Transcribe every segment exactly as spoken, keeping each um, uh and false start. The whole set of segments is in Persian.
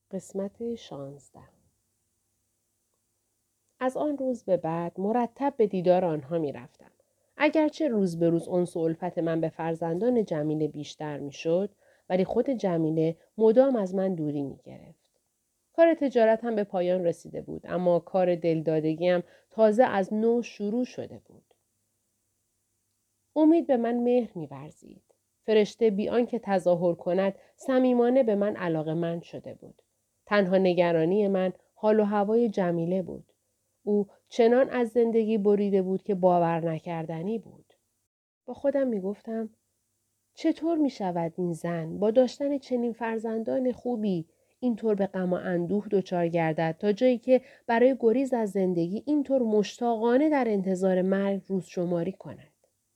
قسمت شانزده. از آن روز به بعد مرتب به دیدار آنها می رفتم. اگرچه روز به روز انس و الفت من به فرزندان جمیله بیشتر می شد، ولی خود جمیله مدام از من دوری می گرفت. کار تجارت هم به پایان رسیده بود، اما کار دلدادگیم تازه از نو شروع شده بود. امید به من مهر می ورزید. فرشته بی آنکه تظاهر کند صمیمانه به من علاقه‌مند شده بود. تنها نگرانی من حال و هوای جمیله بود. او چنان از زندگی بریده بود که باور نکردنی بود. با خودم می گفتم چطور می شود این زن با داشتن چنین فرزندان خوبی اینطور به غم و اندوه دچار گردد تا جایی که برای گریز از زندگی اینطور مشتاقانه در انتظار مرگ روز شماری کند.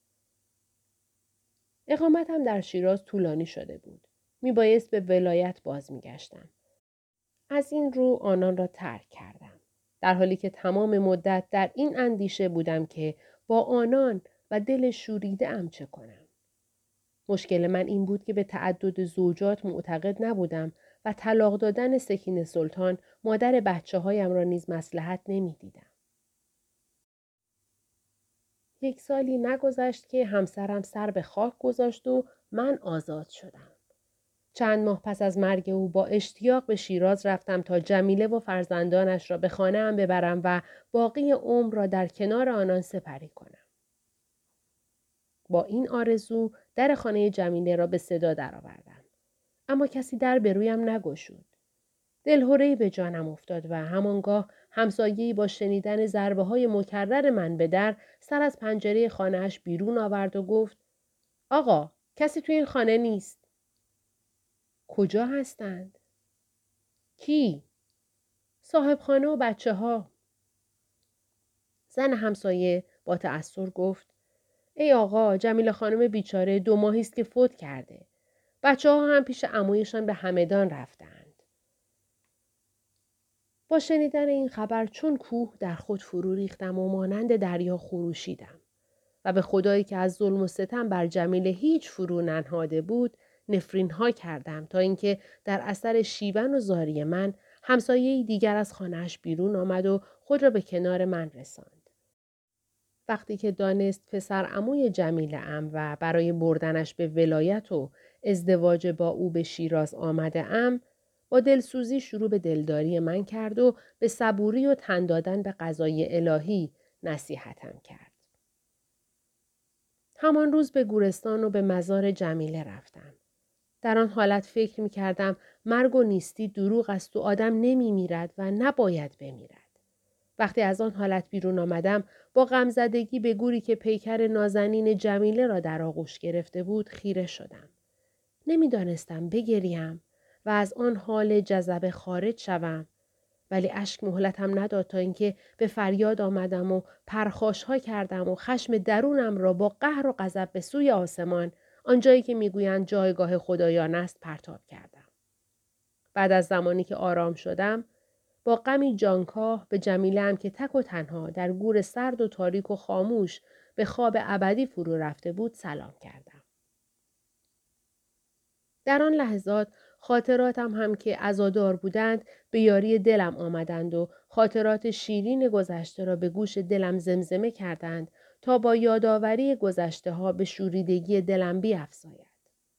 اقامتم در شیراز طولانی شده بود. می بایست به ولایت باز می گشتم. از این رو آنان را ترک کردم. در حالی که تمام مدت در این اندیشه بودم که با آنان و دل شوریده ام چه کنم. مشکل من این بود که به تعدد زوجات معتقد نبودم و طلاق دادن سکینه سلطان مادر بچه هایم را نیز مصلحت نمی دیدم. یک سالی نگذشت که همسرم سر به خاک گذاشت و من آزاد شدم. چند ماه پس از مرگ او با اشتیاق به شیراز رفتم تا جمیله و فرزندانش را به خانه ام ببرم و باقی عمر را در کنار آنان سپری کنم. با این آرزو در خانه جمیله را به صدا درآوردم. اما کسی در به رویم نگشود. دلهره‌ای به جانم افتاد و همانگاه همسایه‌ای با شنیدن ضربه‌های مکرر من به در سر از پنجره خانه‌اش بیرون آورد و گفت آقا کسی توی این خانه نیست. کجا هستند؟ کی؟ صاحب خانه و بچه ها. زن همسایه با تأثر گفت ای آقا جمیله خانم بیچاره دو ماهی است که فوت کرده. بچه ها هم پیش عمویشان به همدان رفتند. با شنیدن این خبر چون کوه در خود فرو ریختم و مانند دریا خروشیدم و به خدایی که از ظلم و ستم بر جمیله هیچ فرو ننهاده بود نفرین ها کردم تا اینکه در اثر شیون و زاری من همسایه‌ای دیگر از خانه‌اش بیرون آمد و خود را به کنار من رساند. وقتی که دانست پسر عموی جمیله ام و برای بردنش به ولایت و ازدواج با او به شیراز آمده ام، با دلسوزی شروع به دلداری من کرد و به صبوری و تن دادن به قضای الهی نصیحتم کرد. همان روز به گورستان و به مزار جمیله رفتم. در آن حالت فکر می کردم مرگ و نیستی دروغ است و آدم نمی میرد و نباید بمیرد. وقتی از آن حالت بیرون آمدم با غمزدگی به گوری که پیکر نازنین جمیله را در آغوش گرفته بود خیره شدم. نمی دانستم بگریم و از آن حال جذبه خارج شوم، ولی اشک مهلتم نداد تا اینکه به فریاد آمدم و پرخاش‌ها کردم و خشم درونم را با قهر و غضب به سوی آسمان، آنجایی که میگویند جایگاه خدایان است، پرتاب کردم. بعد از زمانی که آرام شدم، با غمی جانکاه به جمیله‌ام که تک و تنها در گور سرد و تاریک و خاموش به خواب ابدی فرو رفته بود سلام کردم. در آن لحظات خاطراتم هم که عزادار بودند به یاری دلم آمدند و خاطرات شیرین گذشته را به گوش دلم زمزمه کردند تا با یادآوری گذشته ها به شوریدگی دلم بیفزاید.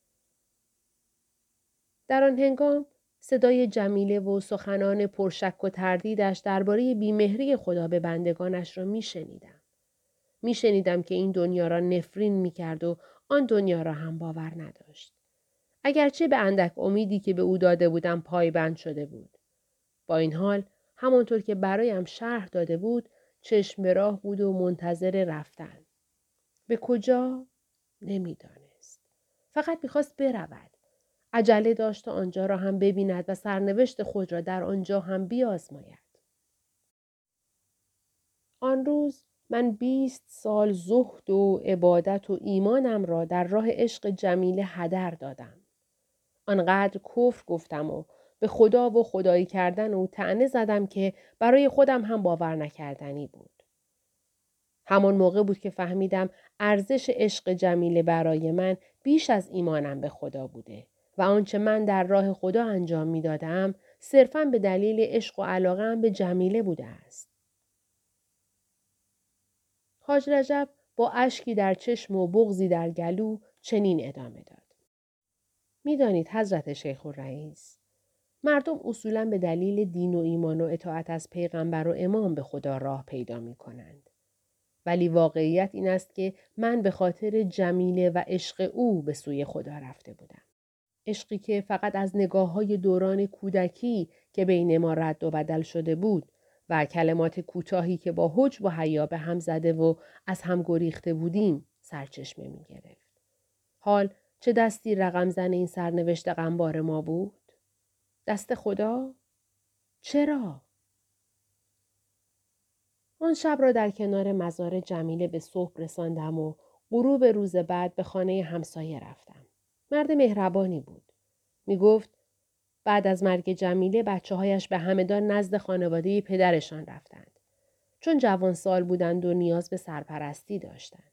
در آن هنگام صدای جمیله و سخنان پرشک و تردیدش درباره بیمهری خدا به بندگانش را می شنیدم. می شنیدم که این دنیا را نفرین می کرد و آن دنیا را هم باور نداشت. اگرچه به اندک امیدی که به او داده بودم پایبند شده بود. با این حال همانطور که برایم شرح داده بود چشم به راه بود و منتظر رفتن. به کجا؟ نمیدانست. فقط میخواست برود. عجله داشت تا آنجا را هم ببیند و سرنوشت خود را در آنجا هم بیازماید. آن روز من بیست سال زهد و عبادت و ایمانم را در راه عشق جمیله هدر دادم. آنقدر کفر گفتم و به خدا و خدایی کردن او طعنه زدم که برای خودم هم باور نکردنی بود. همان موقع بود که فهمیدم ارزش عشق جمیله برای من بیش از ایمانم به خدا بوده و آنچه من در راه خدا انجام می دادم صرفاً به دلیل عشق و علاقه‌ام به جمیله بوده است. حاج رجب با اشکی در چشم و بغضی در گلو چنین ادامه داد. می‌دانید حضرت شیخ الرئیس، مردم اصولاً به دلیل دین و ایمان و اطاعت از پیغمبر و امام به خدا راه پیدا می‌کنند. ولی واقعیت این است که من به خاطر جمیله و عشق او به سوی خدا رفته بودم. عشقی که فقط از نگاه‌های دوران کودکی که بین ما رد و بدل شده بود و کلمات کوتاهی که با حجب و حیا به هم زده و از هم گریخته بودیم سرچشمه می‌گرفت. حال چه دستی رقم زن این سرنوشت غمبار ما بود؟ دست خدا؟ چرا؟ آن شب را در کنار مزار جمیله به صبح رساندم و غروب روز بعد به خانه همسایه رفتم. مرد مهربانی بود. می گفت بعد از مرگ جمیله بچه هایش به همدان نزد خانواده پدرشان رفتند. چون جوان سال بودند و نیاز به سرپرستی داشتند.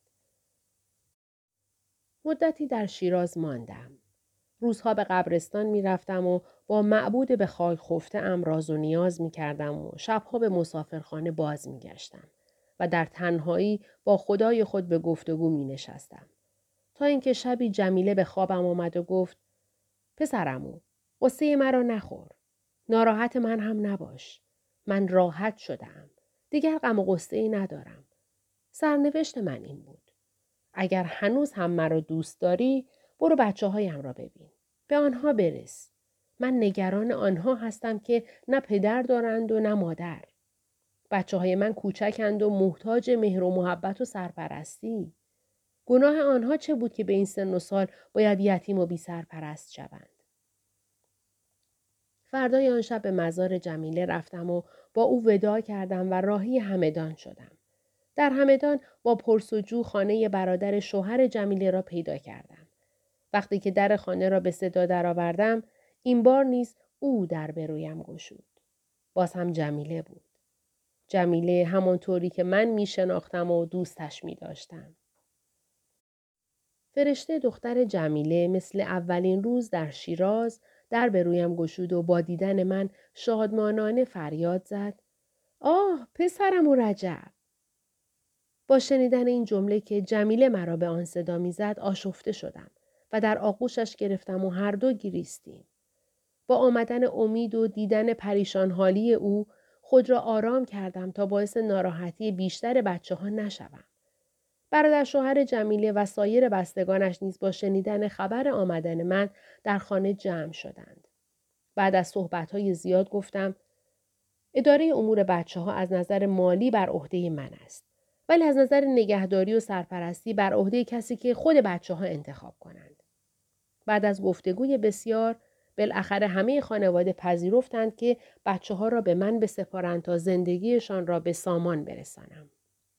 مدتی در شیراز ماندم. روزها به قبرستان می رفتم و با معبود به خاک خفته ام راز و نیاز می کردم و شبها به مسافرخانه باز می گشتم و در تنهایی با خدای خود به گفتگو می نشستم. تا اینکه شبی جمیله به خوابم آمد و گفت پسرمو، غصه مرا نخور. ناراحت من هم نباش. من راحت شدم. دیگر غم و غصه ای ندارم. سرنوشت من این بود. اگر هنوز هم مرا دوست داری، برو بچه هایم را ببین. به آنها برس. من نگران آنها هستم که نه پدر دارند و نه مادر. بچه های من کوچکند و محتاج مهر و محبت و سرپرستی. گناه آنها چه بود که به این سن و سال باید یتیم و بی سرپرست شوند؟ فردای آن شب به مزار جمیله رفتم و با او وداع کردم و راهی همدان شدم. در همدان با پرسجو خانه برادر شوهر جمیله را پیدا کردم. وقتی که در خانه را به صدا درآوردم، این بار نیز او در به رویم گشود. باز هم جمیله بود. جمیله همانطوری که من می شناختم و دوستش می داشتم. فرشته دختر جمیله مثل اولین روز در شیراز در به رویم گشود و با دیدن من شادمانانه فریاد زد. آه پسرم و رجب. با شنیدن این جمله که جمیله مرا به آن صدا می زد آشفته شدم و در آغوشش گرفتم و هر دو گریستیم. با آمدن امید و دیدن پریشان حالی او خود را آرام کردم تا باعث ناراحتی بیشتر بچه ها نشوم. برادر شوهر جمیله و سایر بستگانش نیز با شنیدن خبر آمدن من در خانه جمع شدند. بعد از صحبت‌های زیاد گفتم اداره امور بچه ها از نظر مالی بر عهده من است. ولی از نظر نگهداری و سرپرستی بر عهده کسی که خود بچه ها انتخاب کنند. بعد از گفتگوی بسیار بالاخره همه خانواده پذیرفتند که بچه ها را به من بسپارند تا زندگیشان را به سامان برسانم.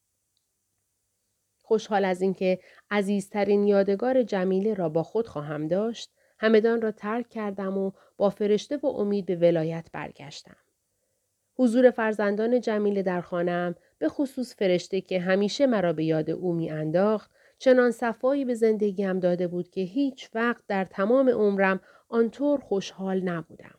خوشحال از اینکه عزیزترین یادگار جمیله را با خود خواهم داشت، همدان را ترک کردم و با فرشته و امید به ولایت برگشتم. حضور فرزندان جمیله در خانه‌ام، به خصوص فرشته که همیشه مرا به یاد او می انداخت، چنان صفایی به زندگیم داده بود که هیچ وقت در تمام عمرم آنطور خوشحال نبودم.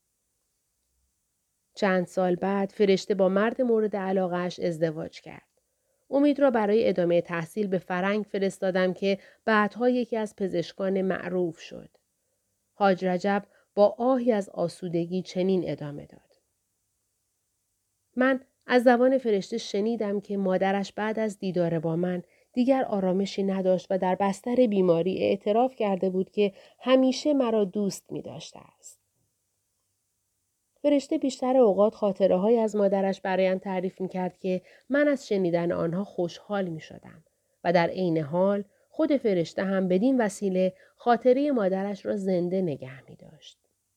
چند سال بعد فرشته با مرد مورد علاقه‌اش ازدواج کرد. امید را برای ادامه تحصیل به فرنگ فرستادم که بعدها یکی از پزشکان معروف شد. حاج رجب با آهی از آسودگی چنین ادامه داد. من از زبان فرشته شنیدم که مادرش بعد از دیدار با من دیگر آرامشی نداشت و در بستر بیماری اعتراف کرده بود که همیشه مرا دوست می داشته است. فرشته بیشتر اوقات خاطره های از مادرش برایم تعریف می کرد که من از شنیدن آنها خوشحال می شدم و در عین حال خود فرشته هم بدین وسیله خاطره مادرش را زنده نگه می داشت.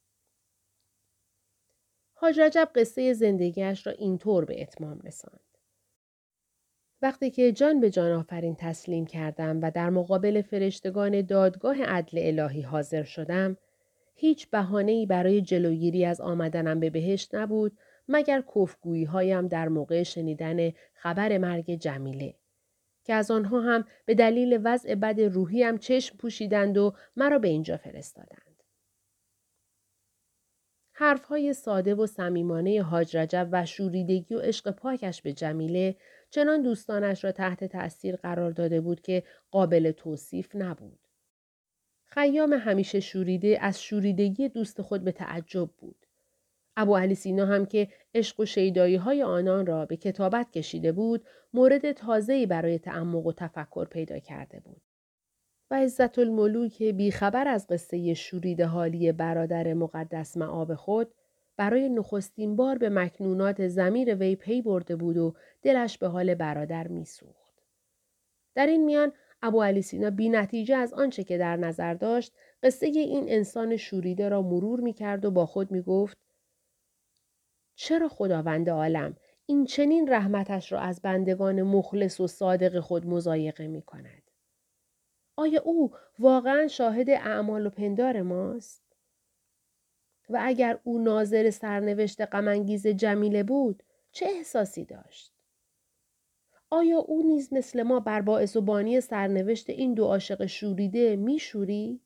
حاج رجب قصه زندگیش را اینطور به اتمام رساند. وقتی که جان به جان آفرین تسلیم کردم و در مقابل فرشتگان دادگاه عدل الهی حاضر شدم، هیچ بهانه‌ای برای جلوگیری از آمدنم به بهشت نبود مگر کفگویی هایم در موقع شنیدن خبر مرگ جمیله که از آنها هم به دلیل وضع بد روحیم چشم پوشیدند و مرا به اینجا فرستادند. حرفهای ساده و صمیمانه حاج رجب و شوریدگی و عشق پاکش به جمیله چنان دوستانش را تحت تأثیر قرار داده بود که قابل توصیف نبود. خیام همیشه شوریده از شوریدگی دوست خود به تعجب بود. ابو علی سینا هم که عشق و شیدایی های آنان را به کتابت کشیده بود، مورد تازه‌ای برای تعمق و تفکر پیدا کرده بود. و عزت الملوک بیخبر از قصه شورید حالی برادر مقدس مآب خود، برای نخستین بار به مکنونات ضمیر وی پی برده بود و دلش به حال برادر میسوخت. در این میان ابو علی سینا بی نتیجه از آنچه که در نظر داشت، قصه این انسان شوریده را مرور می کرد و با خود می گفت چرا خداوند عالم این چنین رحمتش را از بندگان مخلص و صادق خود مضایقه می کند؟ آیا او واقعا شاهد اعمال و پندار ماست؟ و اگر او ناظر سرنوشت غم‌انگیز جمیله بود، چه احساسی داشت؟ آیا او نیز مثل ما بر باعث و بانی سرنوشت این دو عاشق شوریده می شورید؟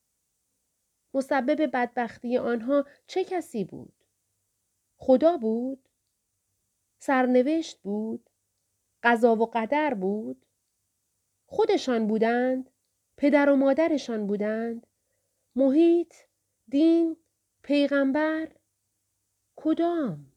مسبب بدبختی آنها چه کسی بود؟ خدا بود؟ سرنوشت بود؟ قضا و قدر بود؟ خودشان بودند؟ پدر و مادرشان بودند؟ محیط؟ دین؟ پیغمبر؟ کدام؟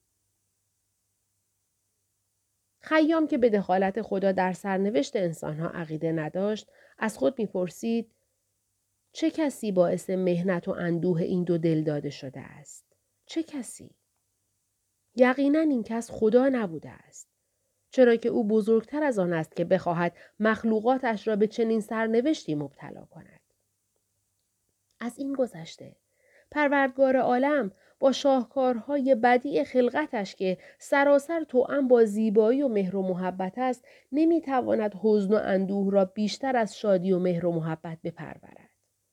خیام که به دخالت خدا در سرنوشت انسانها عقیده نداشت، از خود میپرسید چه کسی باعث مهنت و اندوه این دو دل داده شده است؟ چه کسی؟ یقینا این کس خدا نبوده است. چرا که او بزرگتر از آن است که بخواهد مخلوقاتش را به چنین سرنوشتی مبتلا کند. از این گذشته پروردگار عالم با شاهکارهای بدیع خلقتش که سراسر توأم با زیبایی و مهر و محبت است، نمیتواند حزن و اندوه را بیشتر از شادی و مهر و محبت بپرورد.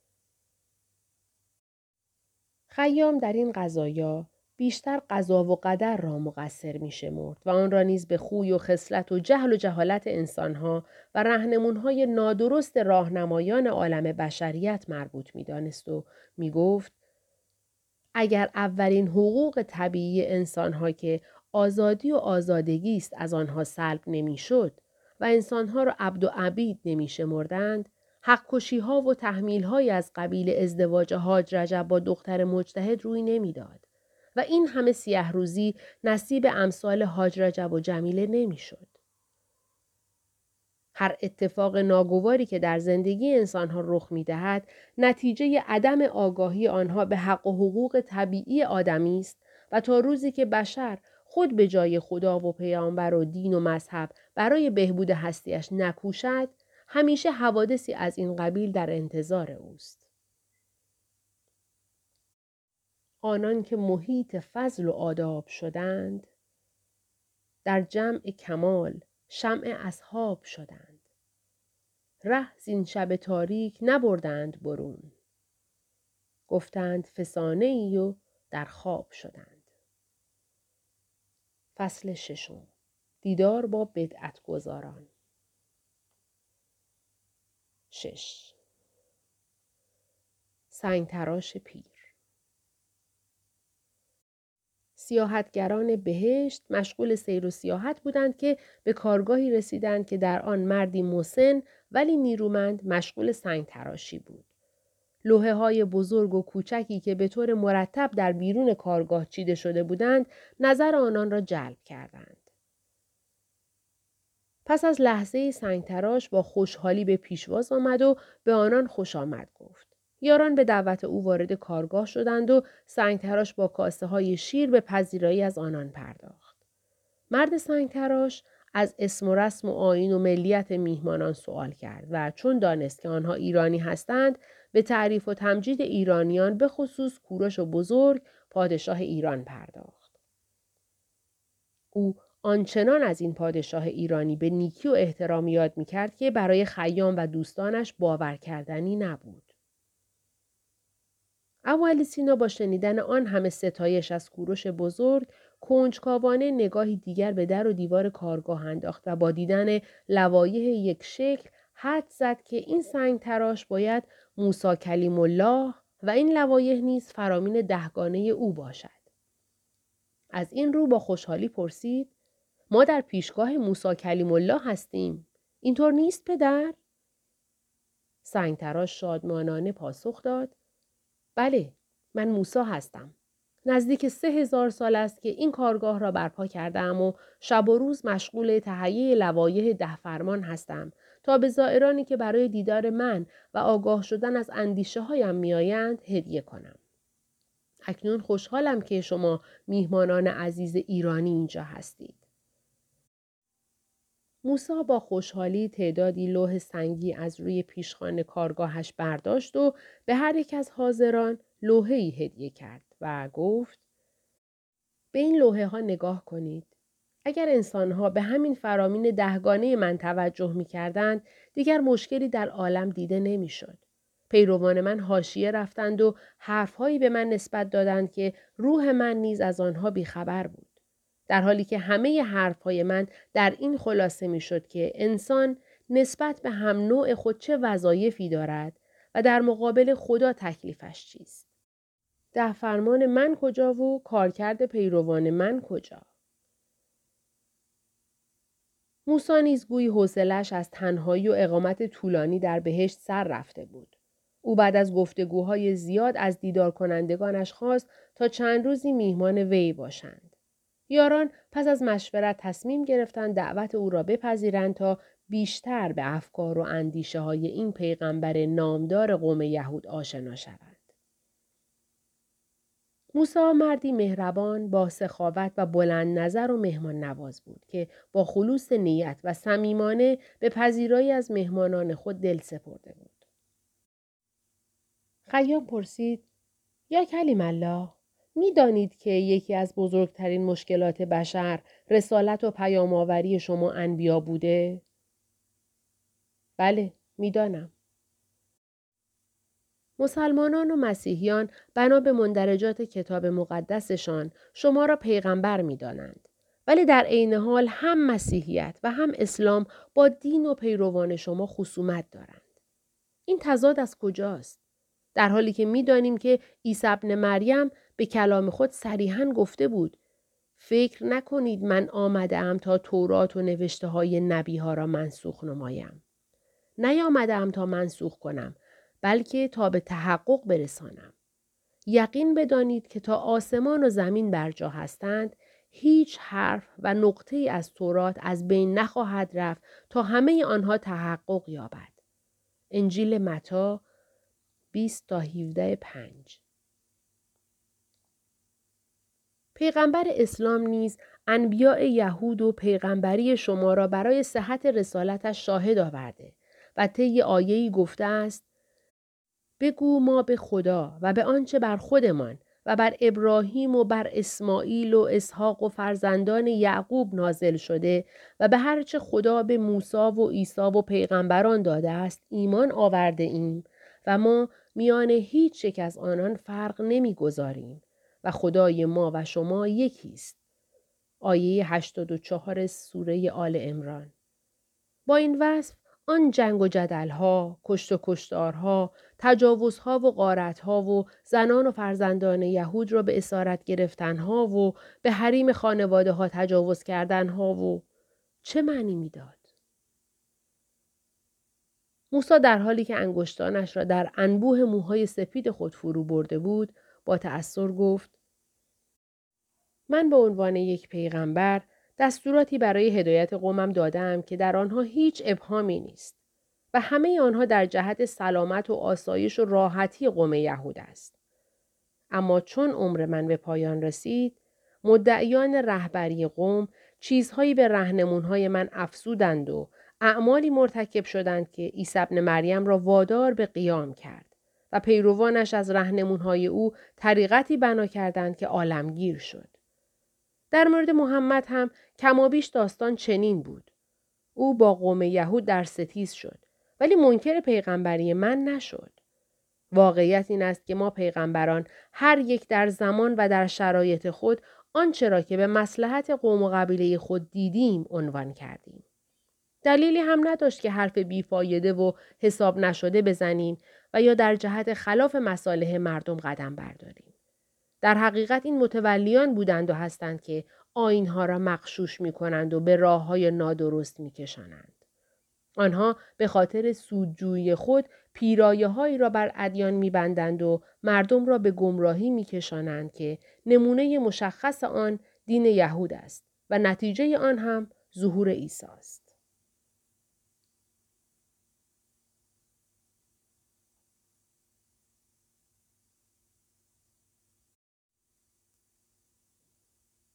خیام در این قضایا بیشتر قضا و قدر را مقصر می شمرد و آن را نیز به خوی و خصلت و جهل و جهالت انسانها و رهنمونهای نادرست راهنمایان عالم بشریت مربوط می دانست و می گفت اگر اولین حقوق طبیعی انسانها که آزادی و آزادگی است از آنها سلب نمی شد و انسانها را عبد و عبید نمی شمردند، حق کشی ها و تحمیل های از قبیل ازدواج حاج رجب با دختر مجتهد روی نمی داد و این همه سیه روزی نصیب امثال حاج رجب و جمیله نمی شد. هر اتفاق ناگواری که در زندگی انسانها رخ می دهد، نتیجه عدم آگاهی آنها به حق و حقوق طبیعی آدمی است و تا روزی که بشر خود به جای خدا و پیامبر و دین و مذهب برای بهبود هستیش نکوشد، همیشه حوادثی از این قبیل در انتظار اوست. آنان که محیط فضل و آداب شدند، در جمع کمال شمع اصحاب شدند. ره زین شب تاریک نبردند برون. گفتند فسانه ای و در خواب شدند. فصل ششم. دیدار با بدعت گذاران. شش. سنگ تراش پیر. سیاحتگران بهشت مشغول سیر و سیاحت بودند که به کارگاهی رسیدند که در آن مردی مسن ولی نیرومند مشغول سنگ تراشی بود. لوحه های بزرگ و کوچکی که به طور مرتب در بیرون کارگاه چیده شده بودند، نظر آنان را جلب کردند. پس از لحظه سنگ تراش با خوشحالی به پیشواز آمد و به آنان خوش آمد گفت. یاران به دعوت او وارد کارگاه شدند و سنگ تراش با کاسه های شیر به پذیرایی از آنان پرداخت. مرد سنگ تراش از اسم و رسم و آیین و ملیت میهمانان سوال کرد و چون دانست که آنها ایرانی هستند، به تعریف و تمجید ایرانیان به خصوص کوروش و بزرگ پادشاه ایران پرداخت. او آنچنان از این پادشاه ایرانی به نیکی و احترام یاد می‌کرد که برای خیام و دوستانش باور کردنی نبود. ابو علی سینا با شنیدن آن همه ستایش از کوروش بزرگ، کنجکاوانه نگاهی دیگر به در و دیوار کارگاه انداخت و با دیدن لوایح یک شکل حدس زد که این سنگ تراش باید موسی کلیم الله و این لوایح نیز فرامین دهگانه او باشد. از این رو با خوشحالی پرسید: ما در پیشگاه موسی کلیم الله هستیم. اینطور نیست پدر؟ سنگتراش شادمانانه پاسخ داد: بله، من موسی هستم. نزدیک سه هزار سال است که این کارگاه را برپا کردم و شب و روز مشغول تهیه لوایح ده فرمان هستم تا به زائرانی که برای دیدار من و آگاه شدن از اندیشه هایم میآیند هدیه کنم. اکنون خوشحالم که شما میهمانان عزیز ایرانی اینجا هستید. موسی با خوشحالی تعدادی لوح سنگی از روی پیشخوان کارگاهش برداشت و به هر یک از حاضران لوحه‌ای هدیه کرد و گفت: به این لوحه ها نگاه کنید. اگر انسانها به همین فرامین دهگانه من توجه می کردند، دیگر مشکلی در عالم دیده نمی شد. پیروان من حاشیه رفتند و حرفهایی به من نسبت دادند که روح من نیز از آنها بیخبر بود. در حالی که همه حرفهای من در این خلاصه می شد که انسان نسبت به هم نوع خود چه وظایفی دارد و در مقابل خدا تکلیفش چیست. ده فرمان من کجا و کارکرد پیروان من کجا؟ موسی نیز گویی حوصله‌اش از تنهایی و اقامت طولانی در بهشت سر رفته بود. او بعد از گفتگوهای زیاد از دیدار کنندگانش خواست تا چند روزی میهمان وی باشند. یاران پس از مشورت تصمیم گرفتند دعوت او را بپذیرند تا بیشتر به افکار و اندیشه های این پیغمبر نامدار قوم یهود آشنا شوند. موسی مردی مهربان، با سخاوت و بلند نظر و مهمان نواز بود که با خلوص نیت و صمیمانه به پذیرایی از مهمانان خود دل سپرده بود. خیام پرسید: یا کلیم الله، می دانید که یکی از بزرگترین مشکلات بشر رسالت و پیام آوری شما انبیا بوده؟ بله، می دانم. مسلمانان و مسیحیان بنا به مندرجات کتاب مقدسشان شما را پیغمبر می دانند. ولی در عین حال هم مسیحیت و هم اسلام با دین و پیروان شما خصومت دارند. این تضاد از کجاست؟ در حالی که می دانیم که عیسی ابن مریم به کلام خود صریحاً گفته بود: فکر نکنید من آمده ام تا تورات و نوشته های نبی ها را منسوخ نمایم. نیامده ام تا منسوخ کنم، بلکه تا به تحقق برسانم. یقین بدانید که تا آسمان و زمین بر جا هستند، هیچ حرف و نقطه‌ای از تورات از بین نخواهد رفت تا همه آنها تحقق یابد. انجیل متی بیست تا هفده پنج. پیغمبر اسلام نیز انبیاء یهود و پیغمبری شما را برای صحت رسالتش شاهد آورده و طی آیه‌ای گفته است: بگو ما به خدا و به آنچه بر خودمان و بر ابراهیم و بر اسماعیل و اسحاق و فرزندان یعقوب نازل شده و به هر چه خدا به موسی و عیسی و پیغمبران داده است ایمان آورده ایم و ما میان هیچ یک از آنان فرق نمیگذاریم و خدای ما و شما یکی است. آیه هشتاد و چهار سوره آل عمران. با این وصف آن جنگ و جدلها، کشت و کشتارها، تجاوزها و غارتها و زنان و فرزندان یهود را به اسارت گرفتنها و به حریم خانواده ها تجاوز کردنها و چه معنی میداد؟ موسی در حالی که انگشتانش را در انبوه موهای سپید خود فرو برده بود، با تأثر گفت: من به عنوان یک پیغمبر دستوراتی برای هدایت قومم دادم که در آنها هیچ ابهامی نیست و همه آنها در جهت سلامت و آسایش و راحتی قوم یهود است. اما چون عمر من به پایان رسید، مدعیان رهبری قوم چیزهایی به راهنمونهای من افزودند و اعمالی مرتکب شدند که عیسی ابن مریم را وادار به قیام کرد و پیروانش از راهنمونهای او طریقتی بنا کردند که عالمگیر شد. در مورد محمد هم کمابیش داستان چنین بود. او با قوم یهود در ستیز شد ولی منکر پیغمبری من نشد. واقعیت این است که ما پیغمبران هر یک در زمان و در شرایط خود آنچه را که به مصلحت قوم و قبیله خود دیدیم عنوان کردیم. دلیلی هم نداشت که حرف بیفایده و حساب نشده بزنیم و یا در جهت خلاف مصالح مردم قدم برداریم. در حقیقت این متولیان بودند و هستند که آیین‌ها را مغشوش می‌کنند و به راه‌های نادرست می‌کشانند. آنها به خاطر سودجویی خود پیرایه‌هایی را بر ادیان می‌بندند و مردم را به گمراهی می‌کشانند که نمونه مشخص آن دین یهود است و نتیجه آن هم ظهور عیسی است.